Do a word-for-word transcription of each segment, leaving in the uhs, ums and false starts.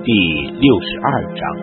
第六十二章。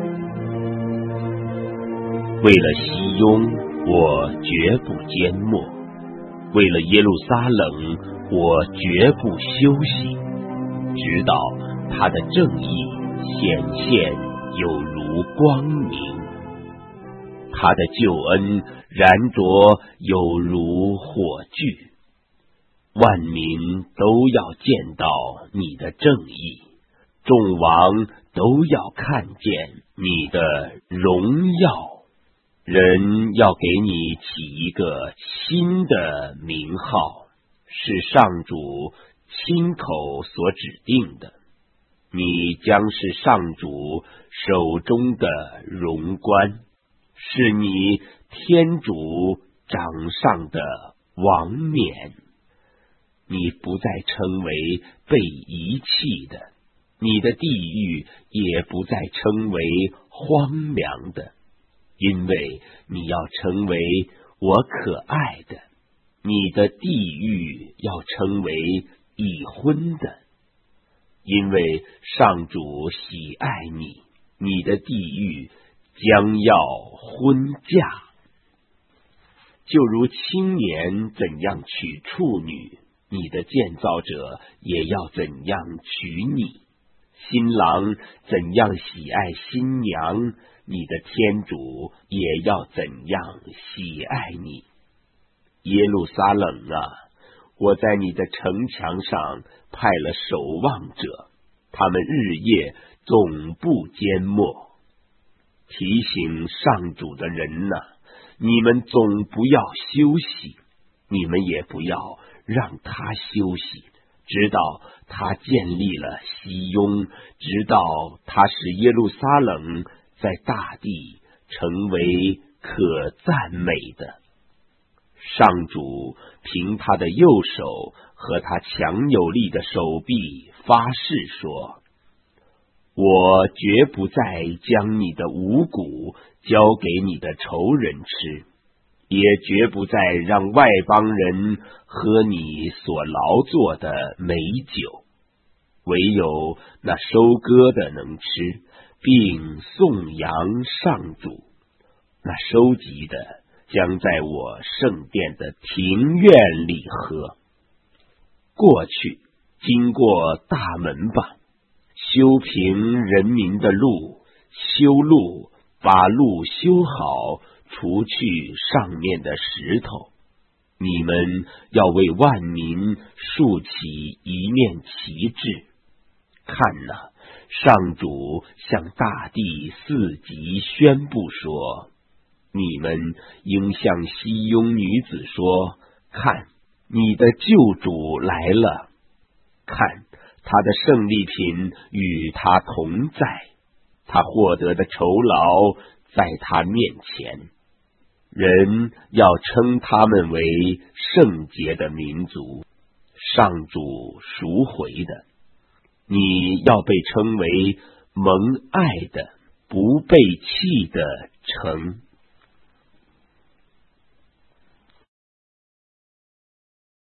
为了熙雍，我绝不缄默；为了耶路撒冷，我绝不休息，直到他的正义显现有如光明，他的救恩燃着有如火炬。万民都要见到你的正义，众王都要看见你的荣耀。人要给你起一个新的名号，是上主亲口所指定的。你将是上主手中的荣冠，是你天主掌上的王冕。你不再称为被遗弃的，你的地狱也不再称为荒凉的，因为你要成为我可爱的，你的地狱要成为已婚的，因为上主喜爱你，你的地狱将要婚嫁。就如青年怎样娶处女，你的建造者也要怎样娶你，新郎怎样喜爱新娘，你的天主也要怎样喜爱你。耶路撒冷啊，我在你的城墙上派了守望者，他们日夜总不缄默。提醒上主的人啊，你们总不要休息，你们也不要让他休息，直到他建立了熙雍，直到他使耶路撒冷在大地成为可赞美的。上主凭他的右手和他强有力的手臂发誓说，我绝不再将你的五谷交给你的仇人吃，也绝不再让外邦人喝你所劳作的美酒，唯有那收割的能吃，并颂扬上主。那收集的将在我圣殿的庭院里喝。过去，经过大门吧，修平人民的路，修路，把路修好，除去上面的石头。你们要为万民竖起一面旗帜。看哪，上主向大地四极宣布说，你们应向熙雍女子说，看，你的救主来了，看，他的胜利品与他同在，他获得的酬劳在他面前。人要称他们为圣洁的民族，上主赎回的。你要被称为蒙爱的，不被弃的城。